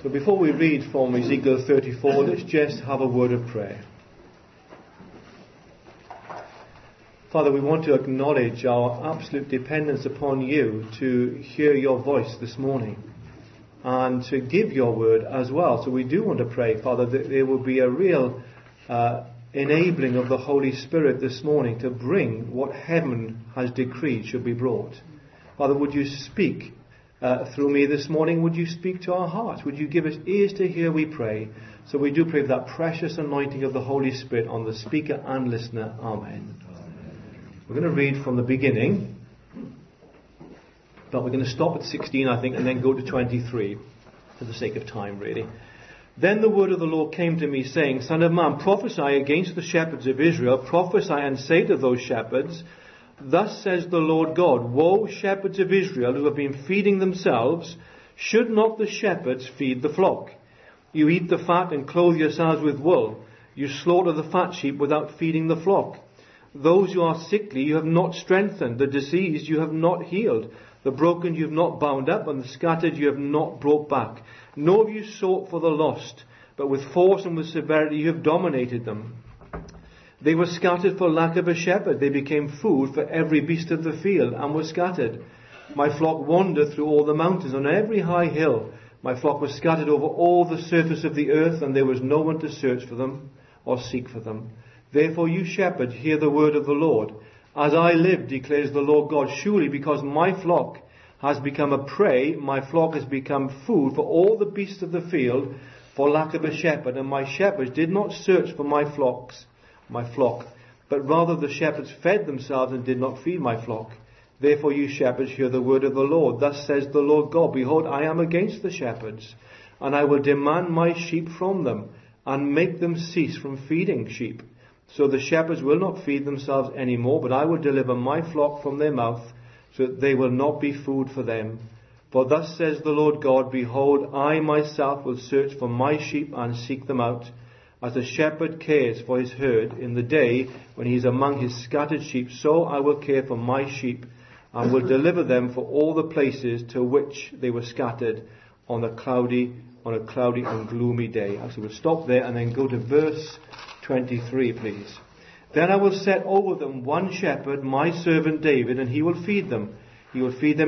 So before we read from Ezekiel 34, let's just have a word of prayer. Father, we want to acknowledge our absolute dependence upon you to hear your voice this morning and to give your word as well. So we do want to pray, Father, that there will be a real enabling of the Holy Spirit this morning to bring what heaven has decreed should be brought. Father, would you speak through me this morning? Would you speak to our hearts? Would you give us ears to hear, we pray? So we do pray for that precious anointing of the Holy Spirit on the speaker and listener. Amen. We're going to read from the beginning, but we're going to stop at 16, I think, and then go to 23 for the sake of time, really. Then the word of the Lord came to me, saying, Son of man, prophesy against the shepherds of Israel, prophesy and say to those shepherds, Thus says the Lord God, Woe, shepherds of Israel, who have been feeding themselves, should not the shepherds feed the flock? You eat the fat and clothe yourselves with wool. You slaughter the fat sheep without feeding the flock. Those who are sickly you have not strengthened, the diseased you have not healed, the broken you have not bound up, and the scattered you have not brought back. Nor have you sought for the lost, but with force and with severity you have dominated them. They were scattered for lack of a shepherd. They became food for every beast of the field and were scattered. My flock wandered through all the mountains, on every high hill. My flock was scattered over all the surface of the earth, and there was no one to search for them or seek for them. Therefore, you shepherds, hear the word of the Lord. As I live, declares the Lord God, surely because my flock has become a prey, my flock has become food for all the beasts of the field, for lack of a shepherd, and my shepherds did not search for my flock, but rather the shepherds fed themselves and did not feed my flock. Therefore you shepherds hear the word of the Lord. Thus says the Lord God, Behold, I am against the shepherds, and I will demand my sheep from them, and make them cease from feeding sheep. So the shepherds will not feed themselves any more, but I will deliver my flock from their mouth, so that they will not be food for them. For thus says the Lord God, Behold, I myself will search for my sheep and seek them out, as a shepherd cares for his herd in the day when he is among his scattered sheep, so I will care for my sheep, and will deliver them for all the places to which they were scattered on a cloudy and gloomy day. So we'll stop there and then go to verse 23, please. Then I will set over them one shepherd, my servant David, and he will feed them. He will feed them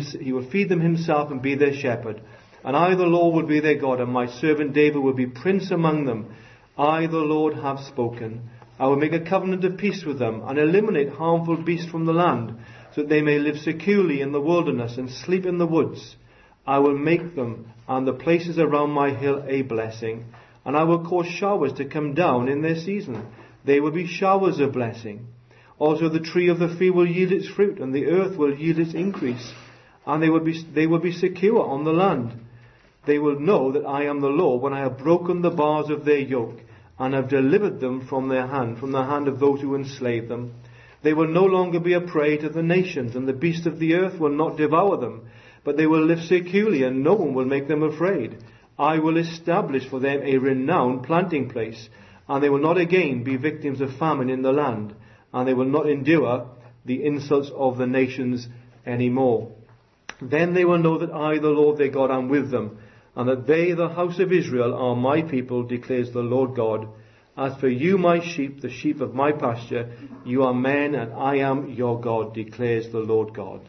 himself and be their shepherd. And I, the Lord, will be their God, and my servant David will be prince among them. I, the Lord, have spoken. I will make a covenant of peace with them, and eliminate harmful beasts from the land, so that they may live securely in the wilderness and sleep in the woods. I will make them and the places around my hill a blessing, and I will cause showers to come down in their season. They will be showers of blessing. Also the tree of the field will yield its fruit, and the earth will yield its increase, and they will be secure on the land. They will know that I am the Lord when I have broken the bars of their yoke, and have delivered them from the hand of those who enslave them. They will no longer be a prey to the nations, and the beasts of the earth will not devour them, but they will live securely, and no one will make them afraid. I will establish for them a renowned planting place, and they will not again be victims of famine in the land, and they will not endure the insults of the nations anymore. Then they will know that I, the Lord their God, am with them, and that they, the house of Israel, are my people, declares the Lord God. As for you, my sheep, the sheep of my pasture, you are men, and I am your God, declares the Lord God.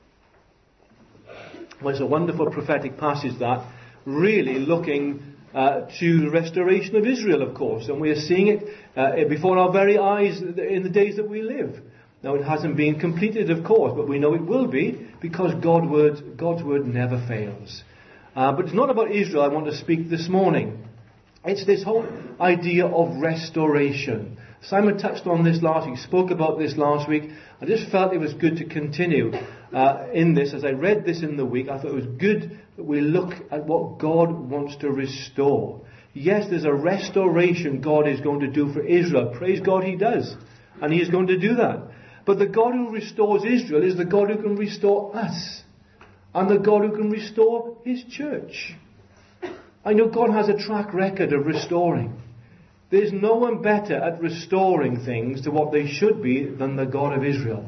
Well, it's a wonderful prophetic passage that, really looking to the restoration of Israel, of course, and we are seeing it before our very eyes in the days that we live. Now, it hasn't been completed, of course, but we know it will be, because God's word never fails. But it's not about Israel I want to speak this morning. It's this whole idea of restoration. Simon touched on this last week, spoke about this last week. I just felt it was good to continue in this. As I read this in the week, I thought it was good that we look at what God wants to restore. Yes, there's a restoration God is going to do for Israel. Praise God, He does. And He is going to do that. But the God who restores Israel is the God who can restore us. And the God who can restore His church. I know God has a track record of restoring. There's no one better at restoring things to what they should be than the God of Israel.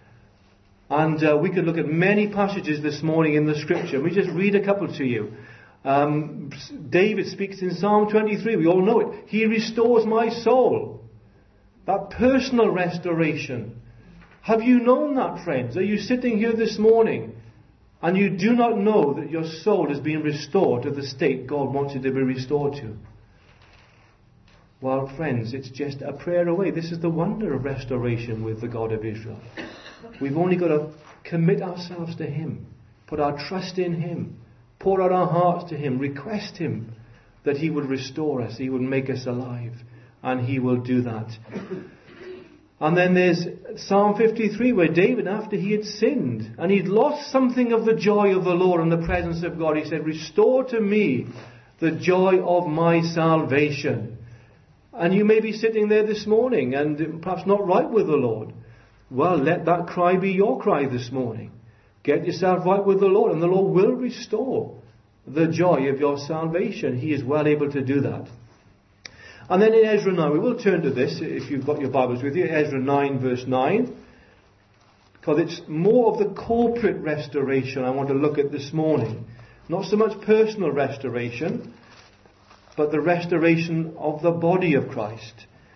And we could look at many passages this morning in the Scripture. We just read a couple to you. David speaks in Psalm 23, we all know it. He restores my soul. That personal restoration. Have you known that, friends? Are you sitting here this morning and you do not know that your soul is being restored to the state God wants it to be restored to? Well, friends, it's just a prayer away. This is the wonder of restoration with the God of Israel. We've only got to commit ourselves to Him, put our trust in Him, pour out our hearts to Him, request Him that He would restore us, He would make us alive, and He will do that. And then there's Psalm 53 where David, after he had sinned and he'd lost something of the joy of the Lord and the presence of God, he said, "Restore to me the joy of my salvation." And you may be sitting there this morning and perhaps not right with the Lord. Well, let that cry be your cry this morning. Get yourself right with the Lord, and the Lord will restore the joy of your salvation. He is well able to do that. And then in Ezra 9, we will turn to this if you've got your Bibles with you, Ezra 9 verse 9, because it's more of the corporate restoration I want to look at this morning. Not so much personal restoration, but the restoration of the body of Christ.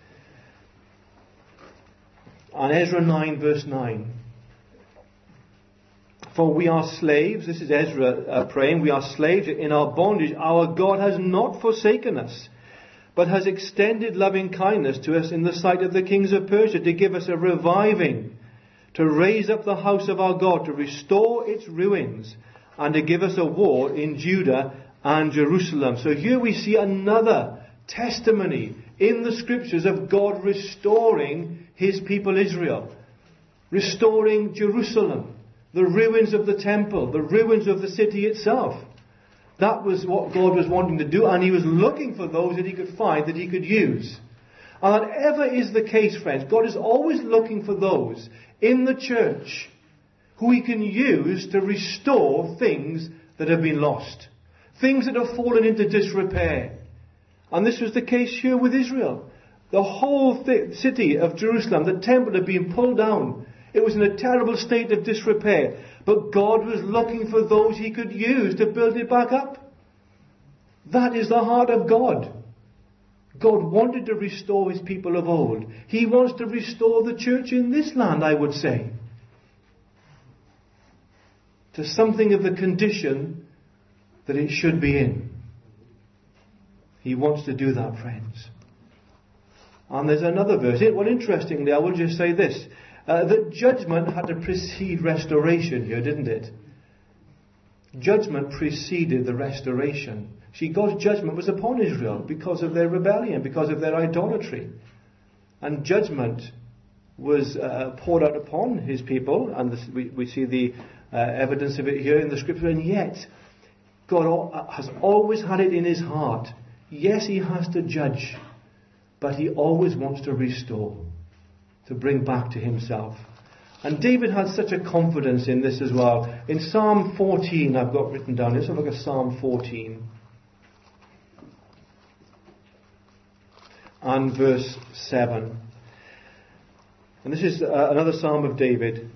And Ezra 9 verse 9. For we are slaves, this is Ezra praying, we are slaves in our bondage. Our God has not forsaken us, but has extended loving kindness to us in the sight of the kings of Persia, to give us a reviving, to raise up the house of our God, to restore its ruins, and to give us a wall in Judah and Jerusalem. So here we see another testimony in the scriptures of God restoring His people Israel, restoring Jerusalem, the ruins of the temple, the ruins of the city itself. That was what God was wanting to do, and He was looking for those that He could find, that He could use. And that ever is the case, friends. God is always looking for those in the church who He can use to restore things that have been lost. Things that have fallen into disrepair. And this was the case here with Israel. The whole city of Jerusalem, the temple had been pulled down. It was in a terrible state of disrepair. But God was looking for those He could use to build it back up. That is the heart of God. God wanted to restore His people of old. He wants to restore the church in this land, I would say, to something of the condition that it should be in. He wants to do that, friends. And there's another verse. Well, interestingly, I will just say this. That judgment had to precede restoration here, didn't it? Judgment preceded the restoration. See, God's judgment was upon Israel because of their rebellion, because of their idolatry. And judgment was poured out upon His people, and we see the evidence of it here in the scripture. And yet, God has always had it in His heart. Yes, He has to judge, but He always wants to restore, to bring back to Himself. And David had such a confidence in this as well. In Psalm 14, I've got written down, let's have a look at Psalm 14. And verse 7. And this is another Psalm of David.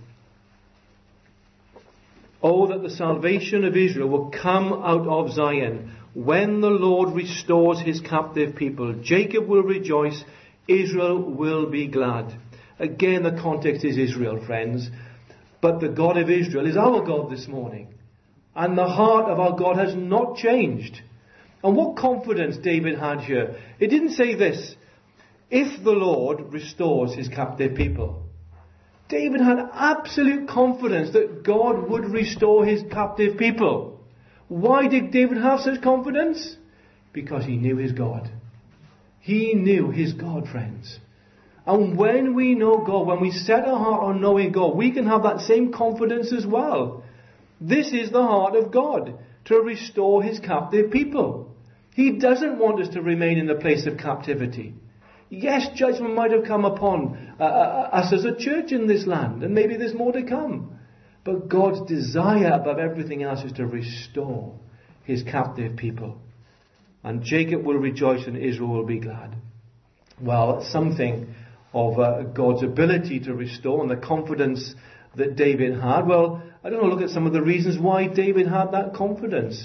Oh, that the salvation of Israel will come out of Zion, when the Lord restores His captive people. Jacob will rejoice, Israel will be glad. Again, the context is Israel, friends. But the God of Israel is our God this morning. And the heart of our God has not changed. And what confidence David had here. It didn't say this, if the Lord restores His captive people. David had absolute confidence that God would restore His captive people. Why did David have such confidence? Because he knew his God. He knew his God, friends. And when we know God, when we set our heart on knowing God, we can have that same confidence as well. This is the heart of God, to restore His captive people. He doesn't want us to remain in a place of captivity. Yes, judgment might have come upon us as a church in this land, and maybe there's more to come. But God's desire above everything else is to restore His captive people. And Jacob will rejoice and Israel will be glad. Well, something of God's ability to restore and the confidence that David had. Well, I don't know, look at some of the reasons why David had that confidence.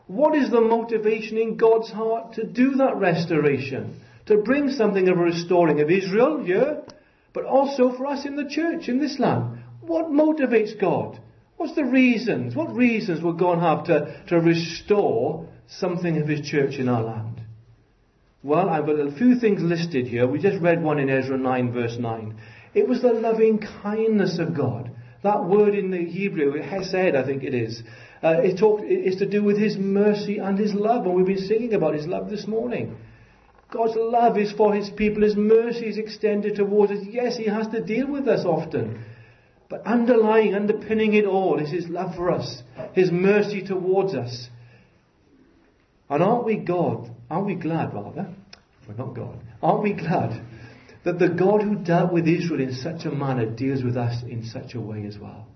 What is the motivation in God's heart to do that restoration? To bring something of a restoring of Israel here, but also for us in the church, in this land. What motivates God? What's the reasons? What reasons will God have to restore something of His church in our land? Well, I've got a few things listed here. We just read one in Ezra 9 verse 9. It was the loving kindness of God. That word in the Hebrew, hesed, I think it is. It's to do with His mercy and His love. And we've been singing about His love this morning. God's love is for His people. His mercy is extended towards us. Yes, He has to deal with us often. But underpinning it all is His love for us. His mercy towards us. And aren't we glad? We're not God. Aren't we glad that the God who dealt with Israel in such a manner deals with us in such a way as well?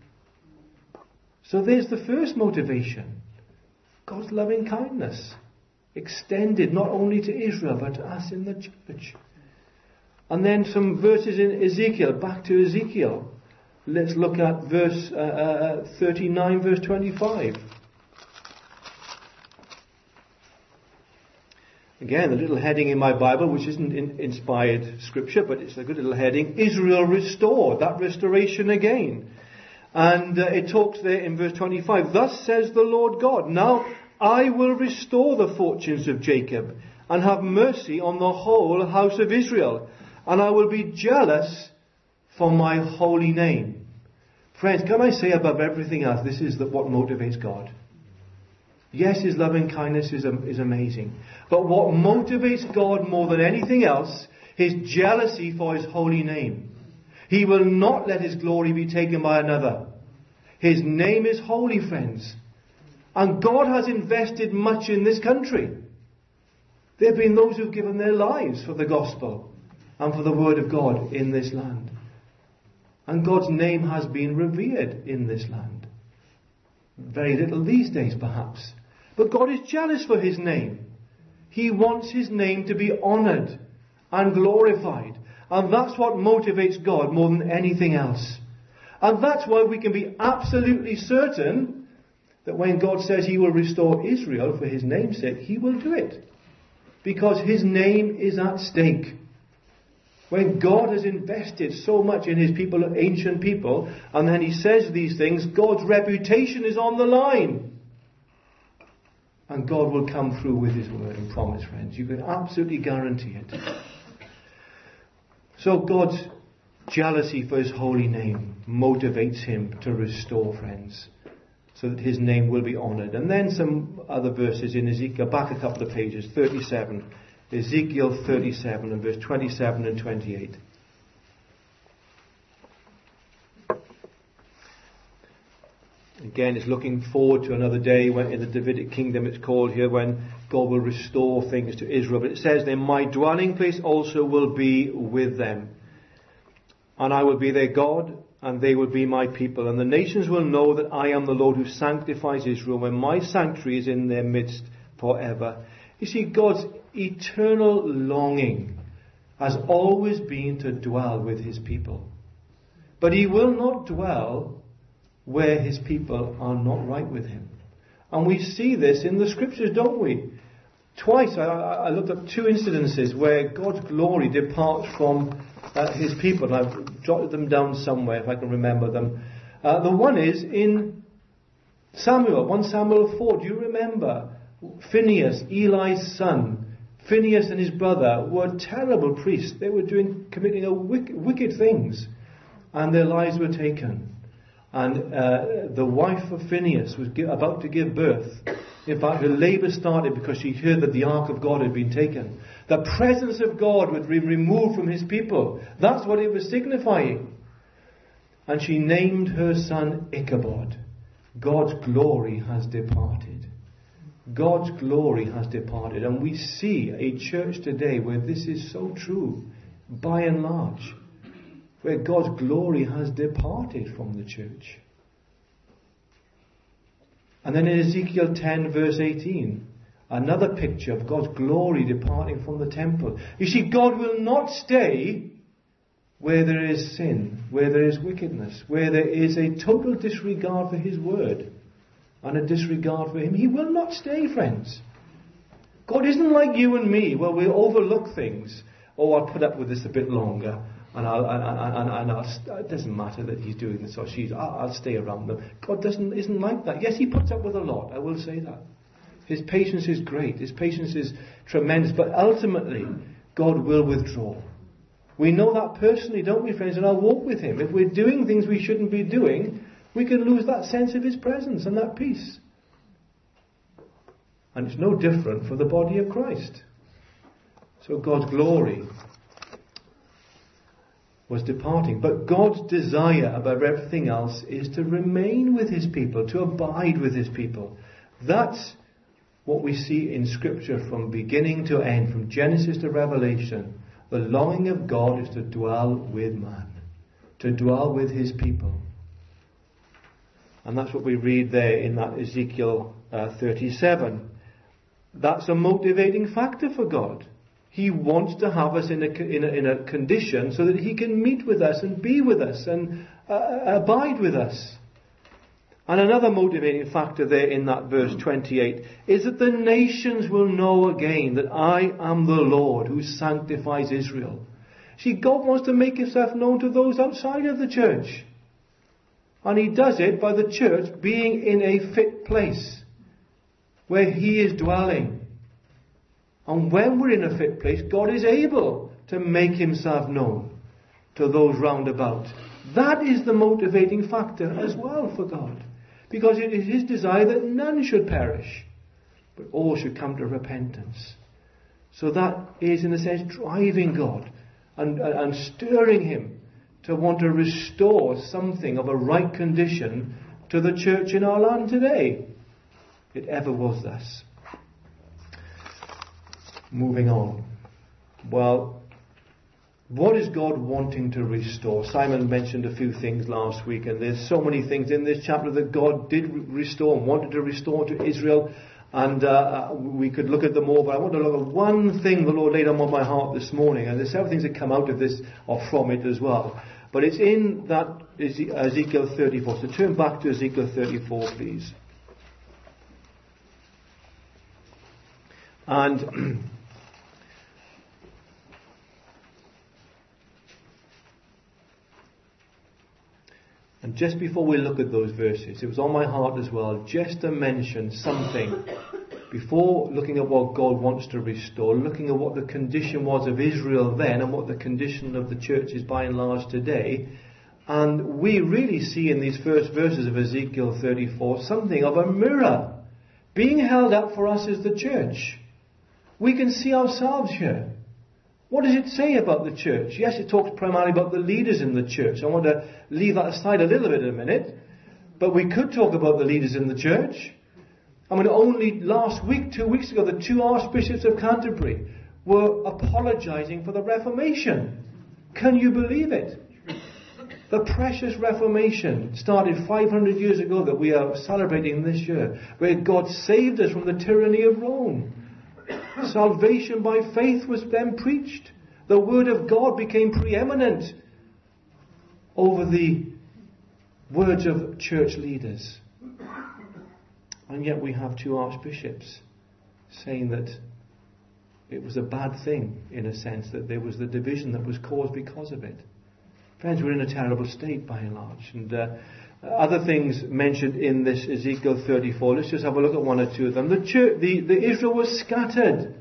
So there's the first motivation. God's loving kindness. Extended not only to Israel but to us in the church. And then some verses in Ezekiel. Back to Ezekiel. Let's look at verse 39, verse 25. Again, a little heading in my Bible, which isn't inspired scripture, but it's a good little heading. Israel restored. That restoration again. And it talks there in verse 25. Thus says the Lord God, now I will restore the fortunes of Jacob and have mercy on the whole house of Israel. And I will be jealous for my holy name. Friends, can I say above everything else, this is what motivates God. Yes, His loving kindness is amazing. But what motivates God more than anything else, His jealousy for His holy name. He will not let His glory be taken by another. His name is holy, friends. And God has invested much in this country. There have been those who've given their lives for the gospel and for the word of God in this land. And God's name has been revered in this land. Very little these days, perhaps. But God is jealous for His name. He wants His name to be honoured and glorified. And that's what motivates God more than anything else. And that's why we can be absolutely certain that when God says He will restore Israel for His name's sake, He will do it. Because His name is at stake. When God has invested so much in His people, ancient people, and then He says these things, God's reputation is on the line. And God will come through with His word and promise, friends. You can absolutely guarantee it. So God's jealousy for His holy name motivates Him to restore, friends, so that His name will be honoured. And then some other verses in Ezekiel, back a couple of pages, 37. Ezekiel 37 and verse 27 and 28. Again, it's looking forward to another day when in the Davidic kingdom, it's called here, when God will restore things to Israel. But it says there, my dwelling place also will be with them. And I will be their God, and they will be my people. And the nations will know that I am the Lord who sanctifies Israel, when my sanctuary is in their midst forever. You see, God's eternal longing has always been to dwell with His people. But He will not dwell where His people are not right with Him. And we see this in the scriptures, don't we? Twice I looked up two incidences where God's glory departs from His people. And I've jotted them down somewhere if I can remember them. The one is in Samuel, 1 Samuel 4. Do you remember? Phinehas, Eli's son, Phinehas and his brother were terrible priests. They were committing wicked things, and their lives were taken. And the wife of Phinehas was about to give birth. In fact, her labour started because she heard that the ark of God had been taken. The presence of God would be removed from His people. That's what it was signifying. And she named her son Ichabod. God's glory has departed. God's glory has departed. And we see a church today where this is so true, by and large, where God's glory has departed from the church. And then in Ezekiel 10 verse 18, another picture of God's glory departing from the temple. You see, God will not stay where there is sin, where there is wickedness, where there is a total disregard for His word. and a disregard for him, he will not stay, friends. God isn't like you and me, where we overlook things. Oh, I'll put up with this a bit longer, and it doesn't matter that he's doing this or she's. I'll stay around them. God isn't like that. Yes, he puts up with a lot. I will say that. His patience is great. His patience is tremendous. But ultimately, God will withdraw. We know that personally, don't we, friends, in our walk with him. If we're doing things we shouldn't be doing, we can lose that sense of his presence and that peace. And it's no different for the body of Christ. So God's glory was departing. But God's desire above everything else is to remain with his people, to abide with his people. That's what we see in Scripture from beginning to end, from Genesis to Revelation. The longing of God is to dwell with man, to dwell with his people. And that's what we read there in that Ezekiel 37. That's a motivating factor for God. He wants to have us in a condition so that he can meet with us and be with us and abide with us. And another motivating factor there in that verse 28 is that the nations will know again that I am the Lord who sanctifies Israel. See, God wants to make himself known to those outside of the church. And he does it by the church being in a fit place where he is dwelling. And when we're in a fit place, God is able to make himself known to those round about. That is the motivating factor as well for God. Because it is his desire that none should perish, but all should come to repentance. So that is, in a sense, driving God and stirring him to want to restore something of a right condition to the church in our land today. It ever was thus. Moving on. Well, what is God wanting to restore? Simon mentioned a few things last week, and there's so many things in this chapter that God did restore and wanted to restore to Israel, and we could look at them all, but I want to look at one thing the Lord laid on my heart this morning, and there's several things that come out of this or from it as well. But it's in that Ezekiel 34. So turn back to Ezekiel 34, please. And just before we look at those verses, it was on my heart as well just to mention something before looking at what God wants to restore, looking at what the condition was of Israel then and what the condition of the church is by and large today. And we really see in these first verses of Ezekiel 34 something of a mirror being held up for us as the church. We can see ourselves here. What does it say about the church? Yes, it talks primarily about the leaders in the church. I want to leave that aside a little bit in a minute. But we could talk about the leaders in the church. I mean, only last week, 2 weeks ago, the two archbishops of Canterbury were apologizing for the Reformation. Can you believe it? The precious Reformation started 500 years ago that we are celebrating this year, where God saved us from the tyranny of Rome. Salvation by faith was then preached. The word of God became preeminent over the words of church leaders. And yet we have two archbishops saying that it was a bad thing, in a sense, that there was the division that was caused because of it. Friends, we're in a terrible state by and large. And other things mentioned in this Ezekiel 34. Let's just have a look at one or two of them. The Israel was scattered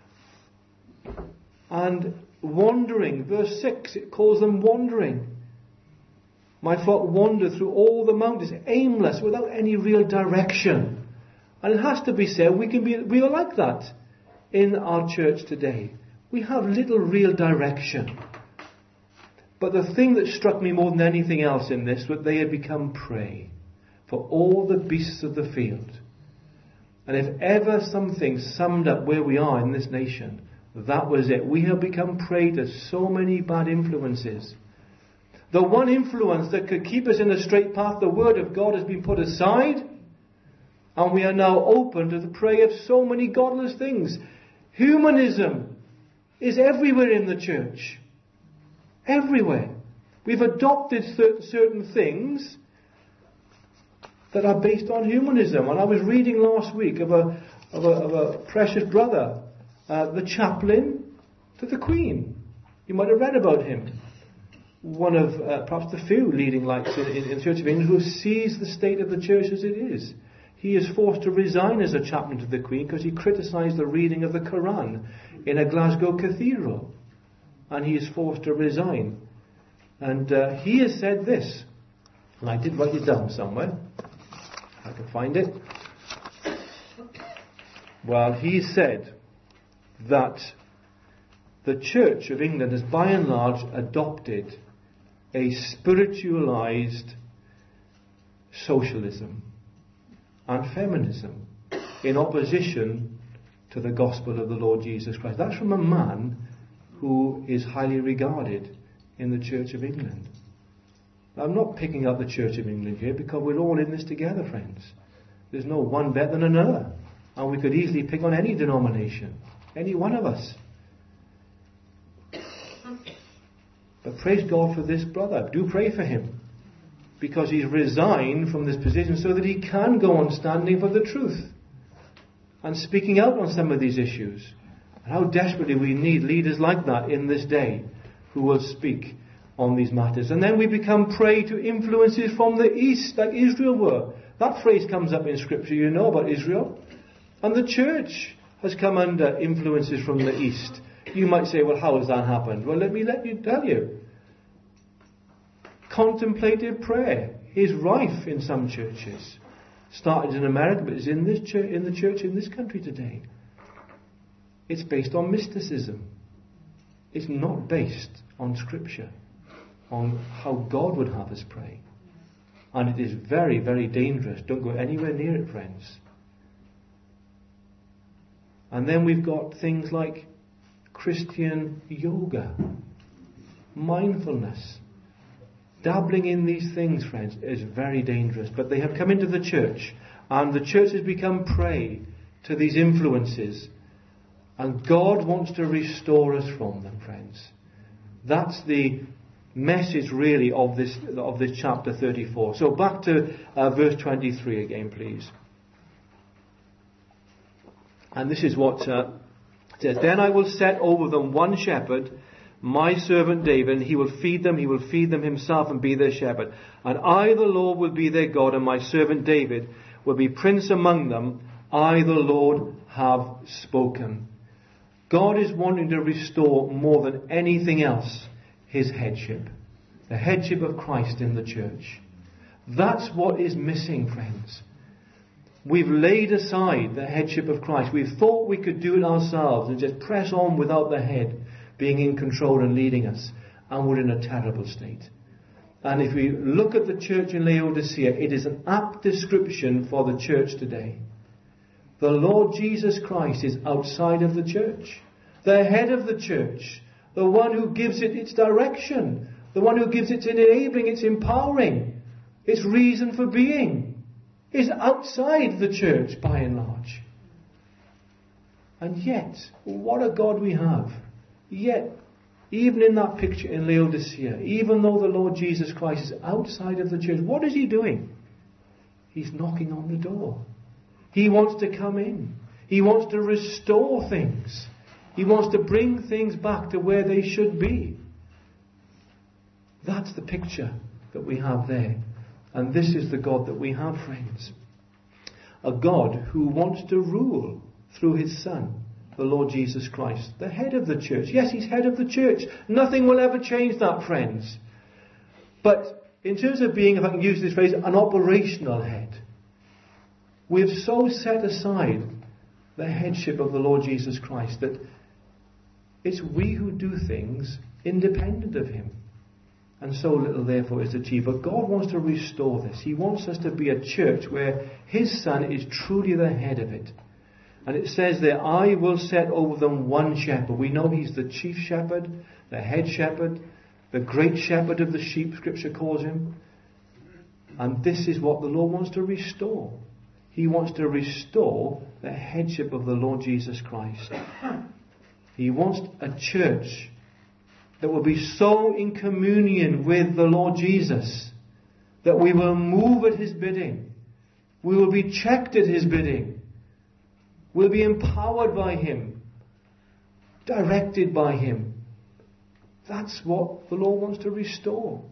and wandering. Verse 6, it calls them wandering. My flock wandered through all the mountains, aimless, without any real direction. And it has to be said, we are like that in our church today. We have little real direction. But the thing that struck me more than anything else in this was they had become prey for all the beasts of the field. And if ever something summed up where we are in this nation, that was it. We have become prey to so many bad influences. The one influence that could keep us in a straight path, the Word of God, has been put aside. And we are now open to the prey of so many godless things. Humanism is everywhere in the church. Everywhere. We've adopted certain things that are based on humanism. And I was reading last week of a precious brother, the chaplain to the Queen. You might have read about him. One of perhaps the few leading lights in the Church of England who sees the state of the church as it is. He is forced to resign as a chaplain to the Queen because he criticised the reading of the Quran in a Glasgow cathedral. And he is forced to resign. And he has said this, and I did write it down somewhere. I can find it. Well, he said that the Church of England has by and large adopted a spiritualized socialism and feminism in opposition to the gospel of the Lord Jesus Christ. That's from a man who is highly regarded in the Church of England. I'm not picking up the Church of England here because we're all in this together, friends. There's no one better than another. And we could easily pick on any denomination, any one of us. But praise God for this brother. Do pray for him. Because he's resigned from this position so that he can go on standing for the truth. And speaking out on some of these issues. And how desperately we need leaders like that in this day who will speak on these matters. And then we become prey to influences from the east, like Israel were. That phrase comes up in Scripture, you know about Israel. And the church has come under influences from the east. You might say, well, how has that happened? Well, let me tell you. Contemplative prayer is rife in some churches. Started in America, but is in the church in this country today. It's based on mysticism. It's not based on Scripture, on how God would have us pray. And it is very, very dangerous. Don't go anywhere near it, friends. And then we've got things like Christian yoga, mindfulness. Dabbling in these things, friends, is very dangerous. But they have come into the church, and the church has become prey to these influences. And God wants to restore us from them, friends. That's the message, really, of this chapter 34. So back to verse 23 again, please. And this is what it says. Then I will set over them one shepherd, my servant David, and he will feed them himself and be their shepherd. And I, the Lord, will be their God, and my servant David will be prince among them. I, the Lord, have spoken. God is wanting to restore more than anything else his headship. The headship of Christ in the church. That's what is missing, friends. We've laid aside the headship of Christ. We've thought we could do it ourselves and just press on without the head being in control and leading us. And we're in a terrible state. And if we look at the church in Laodicea, it is an apt description for the church today. The Lord Jesus Christ is outside of the church. The head of the church. The one who gives it its direction. The one who gives it its enabling, its empowering, its reason for being, is outside the church by and large. And yet, what a God we have. Yet, even in that picture in Laodicea, even though the Lord Jesus Christ is outside of the church, what is he doing? He's knocking on the door. He wants to come in. He wants to restore things. He wants to bring things back to where they should be. That's the picture that we have there. And this is the God that we have, friends. A God who wants to rule through his Son, the Lord Jesus Christ, the head of the church. Yes, he's head of the church. Nothing will ever change that, friends. But in terms of being, if I can use this phrase, an operational head, we have so set aside the headship of the Lord Jesus Christ that it's we who do things independent of him. And so little, therefore, is achieved. But God wants to restore this. He wants us to be a church where his Son is truly the head of it. And it says there, I will set over them one shepherd. We know he's the chief shepherd, the head shepherd, the great shepherd of the sheep, Scripture calls him. And this is what the Lord wants to restore. He wants to restore the headship of the Lord Jesus Christ. He wants a church that will be so in communion with the Lord Jesus that we will move at his bidding. We will be checked at His bidding. We'll be empowered by Him, directed by Him. That's what the Lord wants to restore.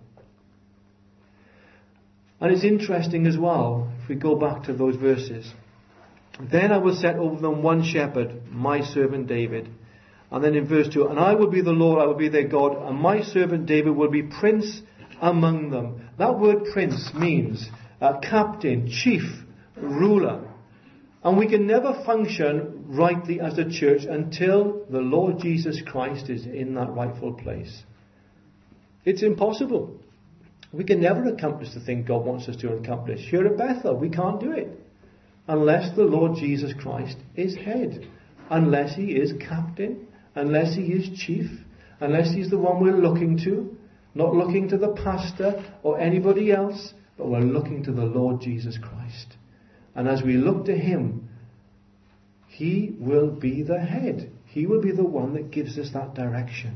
And it's interesting as well, if we go back to those verses. Then I will set over them one shepherd, my servant David. And then in verse 2, and I will be the Lord, I will be their God, and my servant David will be prince among them. That word prince means captain, chief, ruler. And we can never function rightly as a church until the Lord Jesus Christ is in that rightful place. It's impossible. We can never accomplish the thing God wants us to accomplish. Here at Bethel, we can't do it unless the Lord Jesus Christ is head, unless He is captain, unless He is chief, unless He's the one we're looking to, not looking to the pastor or anybody else, but we're looking to the Lord Jesus Christ. And as we look to Him, He will be the head. He will be the one that gives us that direction.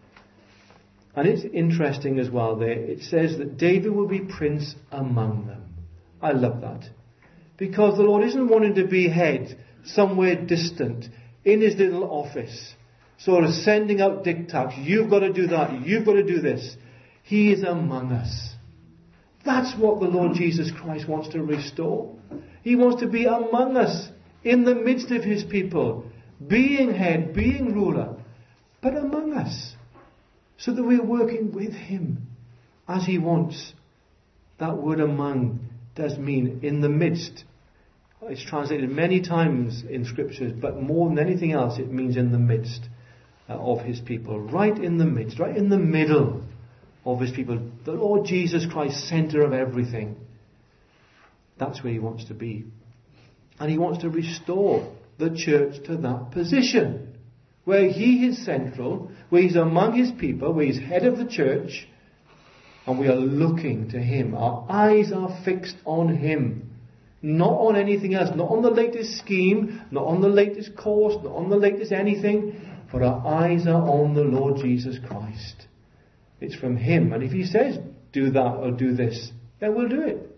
And it's interesting as well there. It says that David will be prince among them. I love that. Because the Lord isn't wanting to be head somewhere distant in His little office, sort of sending out diktats. You've got to do that. You've got to do this. He is among us. That's what the Lord Jesus Christ wants to restore. He wants to be among us, in the midst of His people, being head, being ruler, but among us, so that we're working with Him as He wants. That word among does mean in the midst. It's translated many times in Scriptures, but more than anything else, it means in the midst of His people. Right in the midst, right in the middle of His people. The Lord Jesus Christ, centre of everything. That's where He wants to be. And He wants to restore the church to that position, where He is central, where He's among His people, where He's head of the church, and we are looking to Him. Our eyes are fixed on Him. Not on anything else, not on the latest scheme, not on the latest course, not on the latest anything, but our eyes are on the Lord Jesus Christ. It's from Him, and if He says do that or do this, then we'll do it.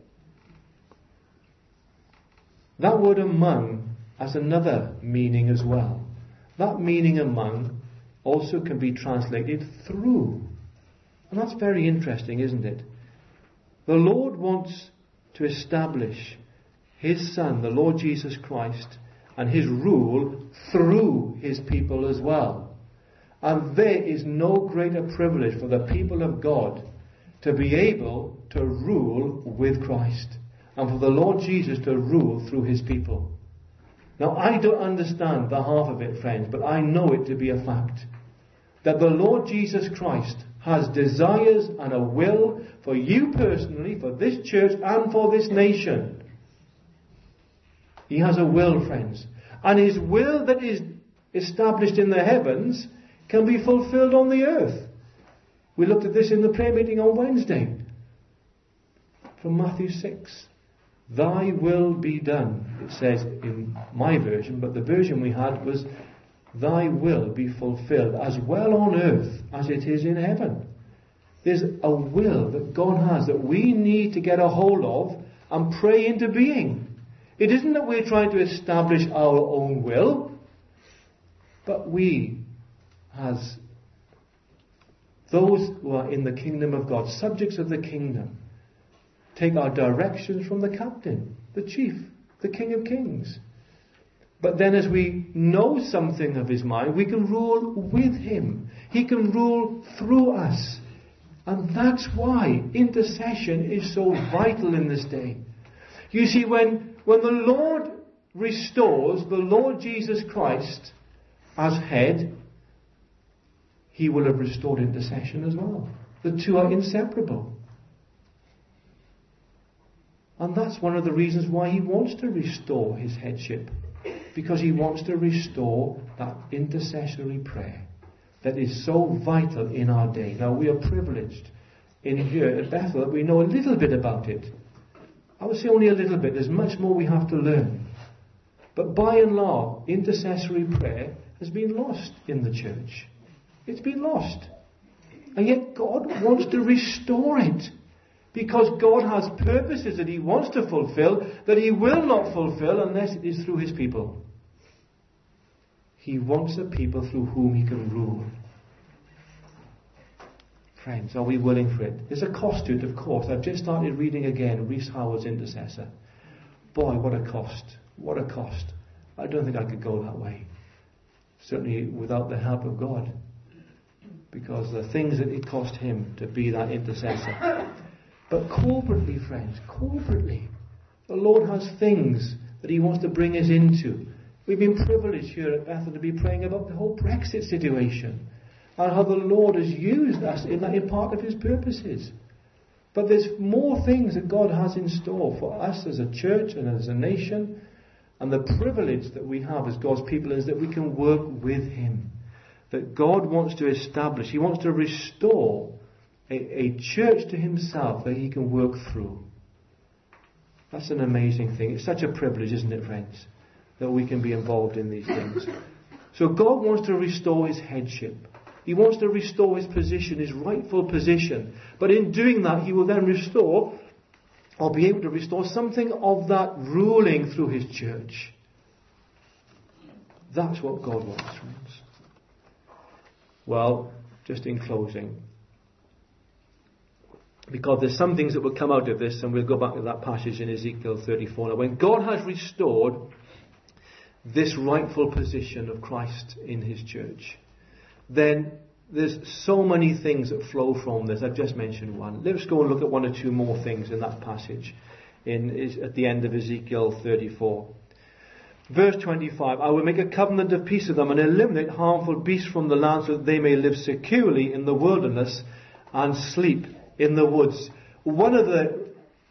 That word among has another meaning as well. That meaning among also can be translated through. And that's very interesting, isn't it? The Lord wants to establish His Son, the Lord Jesus Christ, and His rule through His people as well. And there is no greater privilege for the people of God to be able to rule with Christ, and for the Lord Jesus to rule through His people. Now, I don't understand the half of it, friends, but I know it to be a fact. That the Lord Jesus Christ has desires and a will for you personally, for this church, and for this nation. He has a will, friends. And His will that is established in the heavens can be fulfilled on the earth. We looked at this in the prayer meeting on Wednesday. From Matthew 6. Thy will be done. It says in my version, but the version we had was, Thy will be fulfilled as well on earth as it is in heaven. There's a will that God has that we need to get a hold of and pray into being. It isn't that we're trying to establish our own will, but we, as those who are in the kingdom of God, subjects of the kingdom, take our directions from the captain, the chief, the King of Kings. But then as we know something of His mind, we can rule with Him. He can rule through us. And that's why intercession is so vital in this day. You see, when the Lord restores the Lord Jesus Christ as head, He will have restored intercession as well. The two are inseparable. And that's one of the reasons why He wants to restore His headship. Because He wants to restore that intercessory prayer that is so vital in our day. Now, we are privileged in here at Bethel that we know a little bit about it. I would say only a little bit. There's much more we have to learn. But by and large, intercessory prayer has been lost in the church. It's been lost. And yet God wants to restore it. Because God has purposes that he wants to fulfill that he will not fulfill unless it is through his people. He wants a people through whom he can rule. Friends, are we willing for it? There's a cost to it, of course. I've just started reading again Rees Howard's Intercessor. Boy, what a cost. What a cost. I don't think I could go that way. Certainly without the help of God. Because the things that it cost him to be that intercessor. But corporately, friends, corporately, the Lord has things that he wants to bring us into. We've been privileged here at Bethel to be praying about the whole Brexit situation and how the Lord has used us in part of his purposes. But there's more things that God has in store for us as a church and as a nation. And the privilege that we have as God's people is that we can work with him. That God wants to establish, he wants to restore a church to himself that he can work through. That's an amazing thing. It's such a privilege, isn't it, friends, that we can be involved in these things. So God wants to restore his headship. He wants to restore his position, his rightful position. But in doing that, he will then restore, or be able to restore, something of that ruling through his church. That's what God wants, friends. Well, just in closing, because there's some things that will come out of this, and we'll go back to that passage in Ezekiel 34. Now, when God has restored this rightful position of Christ in his church, then there's so many things that flow from this. I've just mentioned one. Let's go and look at one or two more things in that passage at the end of Ezekiel 34. Verse 25, I will make a covenant of peace with them and eliminate harmful beasts from the land so that they may live securely in the wilderness and sleep in the woods. One of the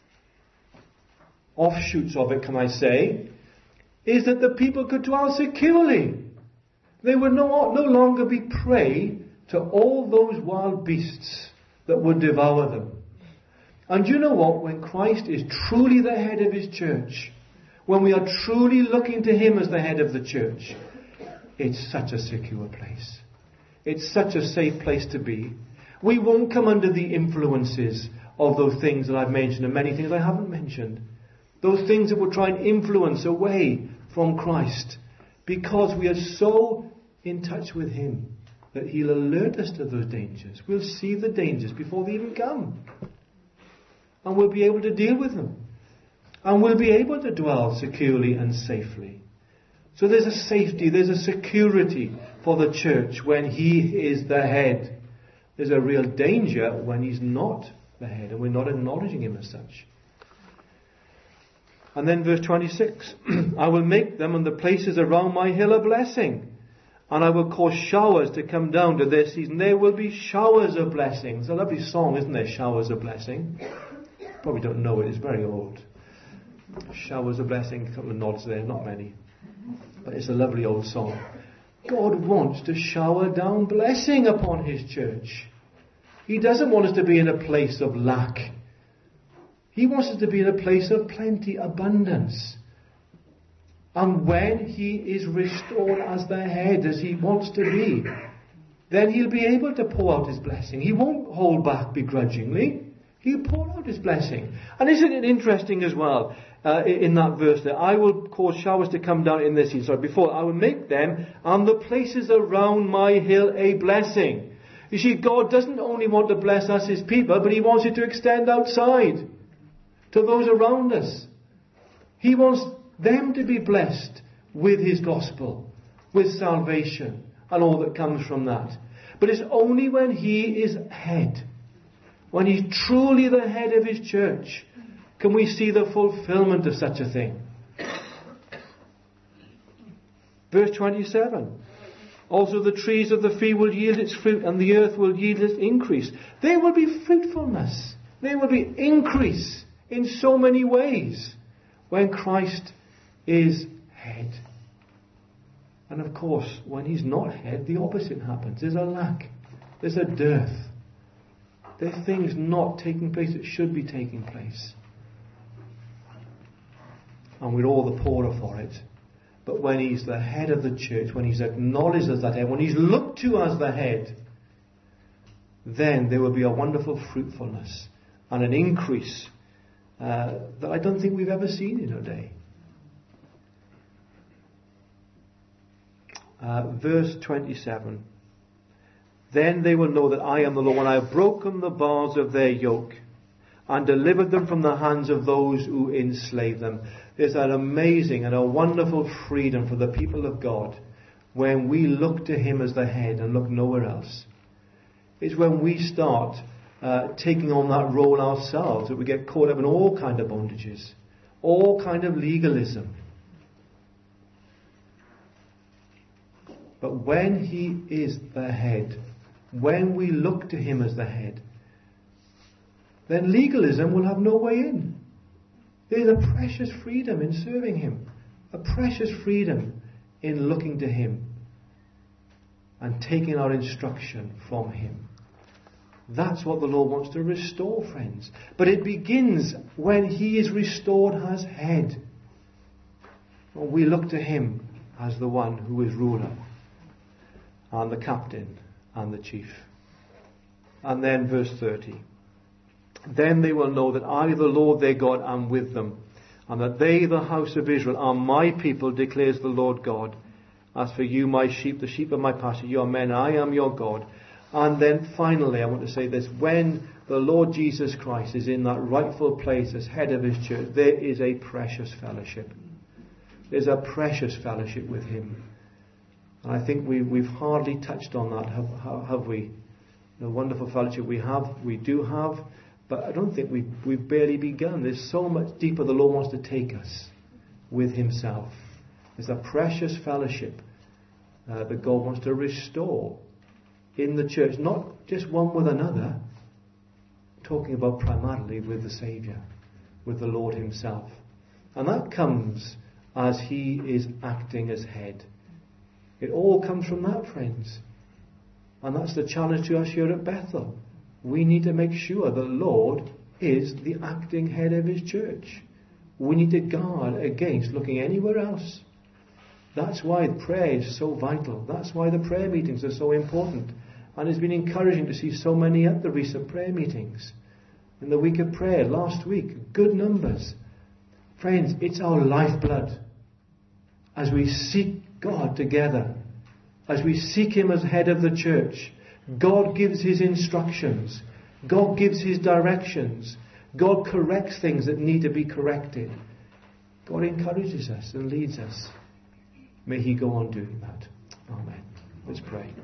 offshoots of it, can I say, is that the people could dwell securely. They would no longer be prey to all those wild beasts that would devour them. And you know what? When Christ is truly the head of his church, when we are truly looking to him as the head of the church, it's such a secure place. It's such a safe place to be. We won't come under the influences of those things that I've mentioned and many things I haven't mentioned. Those things that will try and influence away from Christ. Because we are so in touch with him that he'll alert us to those dangers. We'll see the dangers before they even come. And we'll be able to deal with them. And we'll be able to dwell securely and safely. So there's a safety, there's a security for the church when he is the head. There's a real danger when he's not the head and we're not acknowledging him as such. And then verse 26, I will make them and the places around my hill a blessing, and I will cause showers to come down to their season. There will be showers of blessing. It's a lovely song, isn't there? Showers of blessing. Probably don't know it, it's very old. Showers of blessing, a couple of nods there, not many. But it's a lovely old song. God wants to shower down blessing upon his church. He doesn't want us to be in a place of lack. He wants us to be in a place of plenty, abundance. And when he is restored as the head, as he wants to be, then he'll be able to pour out his blessing. He won't hold back begrudgingly. He'll pour out his blessing. And isn't it interesting as well, in that verse there, I will cause showers to come down in this season. Sorry, before, I will make them and the places around my hill a blessing. You see, God doesn't only want to bless us, his people, but he wants it to extend outside to those around us. He wants them to be blessed with his gospel, with salvation, and all that comes from that. But it's only when he is head, when he's truly the head of his church, can we see the fulfillment of such a thing. Verse 27. Also the trees of the field will yield its fruit, and the earth will yield its increase. There will be fruitfulness. There will be increase in so many ways when Christ is head. And of course, when he's not head, the opposite happens. There's a lack. There's a dearth. There are things not taking place that should be taking place. And we're all the poorer for it. But when he's the head of the church, when he's acknowledged as that head, when he's looked to as the head, then there will be a wonderful fruitfulness and an increase that I don't think we've ever seen in our day. Verse 27. Then they will know that I am the Lord when I have broken the bars of their yoke and delivered them from the hands of those who enslave them. There's an amazing and a wonderful freedom for the people of God when we look to Him as the head and look nowhere else. It's when we start taking on that role ourselves that we get caught up in all kind of bondages, all kind of legalism. But when He is the head, when we look to Him as the head, then legalism will have no way in. There's a precious freedom in serving Him, a precious freedom in looking to Him and taking our instruction from Him. That's what the Lord wants to restore, friends. But it begins when He is restored as head. When we look to Him as the one who is ruler and the captain and the chief. And then verse 30. Then they will know that I, the Lord their God, am with them, and that they, the house of Israel, are my people, declares the Lord God. As for you, my sheep, the sheep of my pasture, you are men, I am your God. And then finally, I want to say this, when the Lord Jesus Christ is in that rightful place as head of His church, there is a precious fellowship. There's a precious fellowship with Him. And I think we've hardly touched on that, have we? The wonderful fellowship we do have, but I don't think we've barely begun. There's so much deeper the Lord wants to take us with Himself. There's a precious fellowship that God wants to restore in the church, not just one with another, talking about primarily with the Saviour, with the Lord Himself. And that comes as He is acting as head. It all comes from that, friends. And that's the challenge to us here at Bethel. We need to make sure the Lord is the acting head of His church. We need to guard against looking anywhere else. That's why prayer is so vital. That's why the prayer meetings are so important. And it's been encouraging to see so many at the recent prayer meetings. In the week of prayer last week, good numbers. Friends, it's our lifeblood. As we seek God together, as we seek Him as head of the church, God gives His instructions. God gives His directions. God corrects things that need to be corrected. God encourages us and leads us. May He go on doing that. Amen. Let's pray.